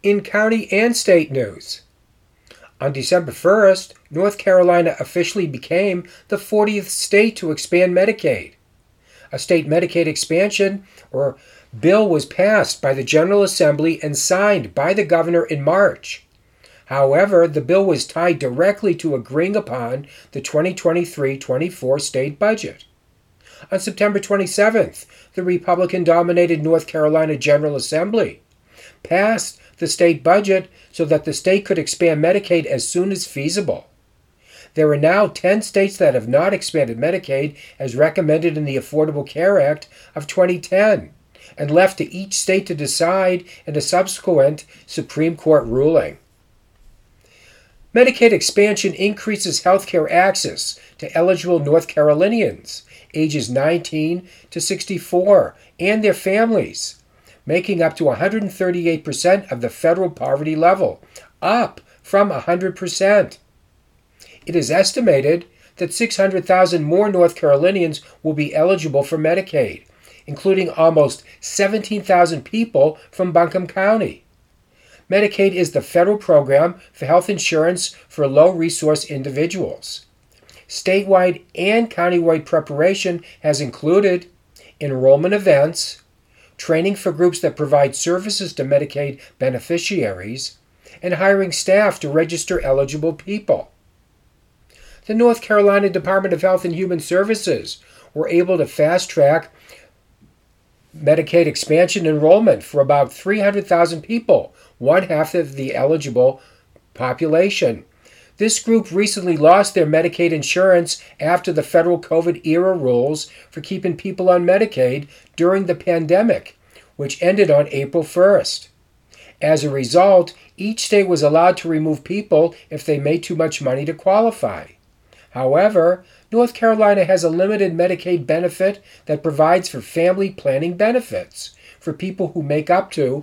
In county and state news, on December 1st, North Carolina officially became the 40th state to expand Medicaid. A state Medicaid expansion or bill was passed by the General Assembly and signed by the governor in March. However, the bill was tied directly to agreeing upon the 2023-24 state budget. On September 27th, the Republican-dominated North Carolina General Assembly passed the state budget so that the state could expand Medicaid as soon as feasible. There are now 10 states that have not expanded Medicaid as recommended in the Affordable Care Act of 2010, and left to each state to decide in a subsequent Supreme Court ruling. Medicaid expansion increases health care access to eligible North Carolinians ages 19 to 64 and their families, making up to 138% of the federal poverty level, up from 100%. It is estimated that 600,000 more North Carolinians will be eligible for Medicaid, including almost 17,000 people from Buncombe County. Medicaid is the federal program for health insurance for low-resource individuals. Statewide and countywide preparation has included enrollment events, training for groups that provide services to Medicaid beneficiaries, and hiring staff to register eligible people. The North Carolina Department of Health and Human Services were able to fast-track Medicaid expansion enrollment for about 300,000 people, one half of the eligible population. This group recently lost their Medicaid insurance after the federal COVID-era rules for keeping people on Medicaid during the pandemic, which ended on April 1st. As a result, each state was allowed to remove people if they made too much money to qualify. However, North Carolina has a limited Medicaid benefit that provides for family planning benefits for people who make up to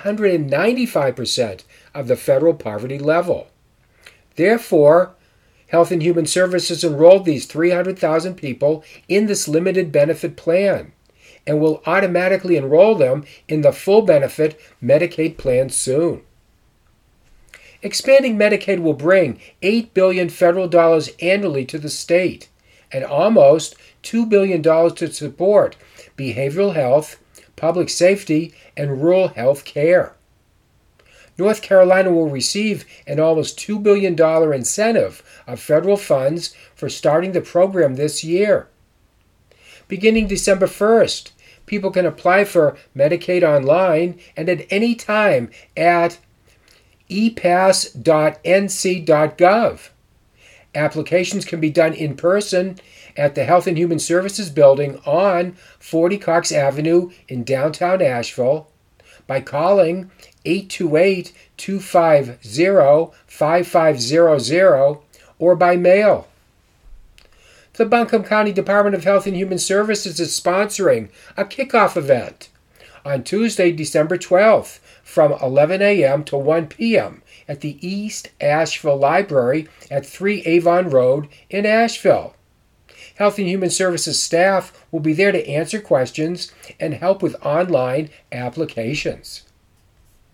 195% of the federal poverty level. Therefore, Health and Human Services enrolled these 300,000 people in this limited benefit plan and will automatically enroll them in the full benefit Medicaid plan soon. Expanding Medicaid will bring $8 billion federal dollars annually to the state and almost $2 billion to support behavioral health, public safety, and rural health care. North Carolina will receive an almost $2 billion incentive of federal funds for starting the program this year. Beginning December 1st, people can apply for Medicaid online and at any time at epass.nc.gov. Applications can be done in person at the Health and Human Services Building on 40 Cox Avenue in downtown Asheville by calling 828-250-5500 or by mail. The Buncombe County Department of Health and Human Services is sponsoring a kickoff event on Tuesday, December 12th from 11 a.m. to 1 p.m. at the East Asheville Library at 3 Avon Road in Asheville. Health and Human Services staff will be there to answer questions and help with online applications.